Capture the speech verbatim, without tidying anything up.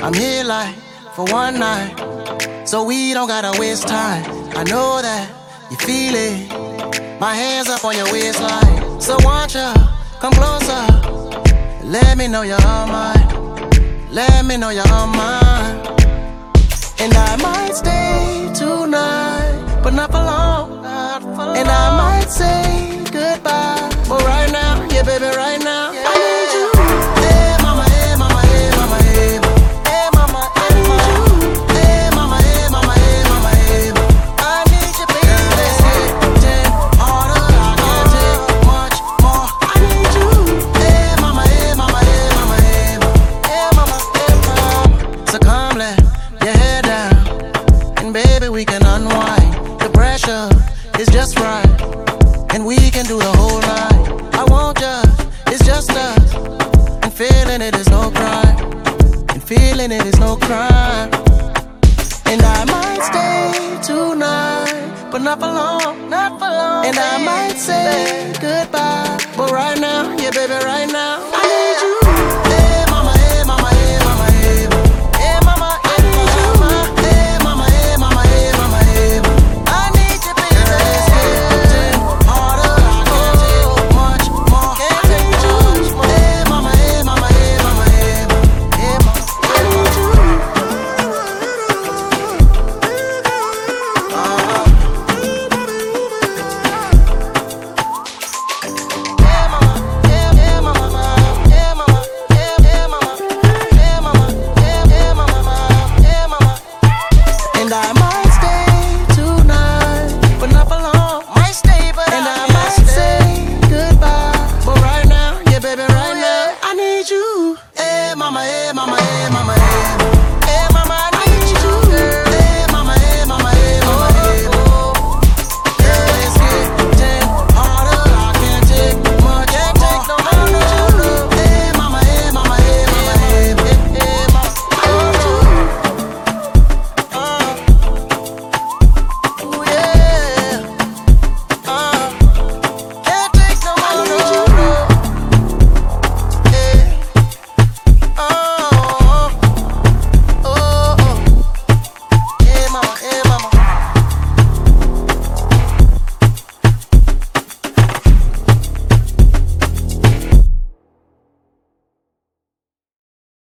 I'm here like for one night, so we don't gotta waste time. I know that you feel it. My hands up on your waistline, so won't you come closer? Let me know you're all mine. Let me know you're all mine. And I might stay tonight, but not for long. Not for long. And I might say goodbye, but right now, yeah, baby, right now, yeah. I need you. Hey, mama, hey, mama, hey, mama, hey, hey, mama, I need you. Hey, mama, hey, mama, hey, mama, hey, I need you, baby. Let's get ten harder. I can't take much more. I need you. Hey, mama, hey, mama, hey, mama, hey, hey, mama, hey, mama. So come, let your head down, and baby, we can unwind. The pressure is just right, and we can do the whole night. I won't judge, it's just us, and feeling it is no crime, and feeling it is no crime. And I might stay tonight, but not for long, not for long. And I might say goodbye, but right now, yeah, baby, right now.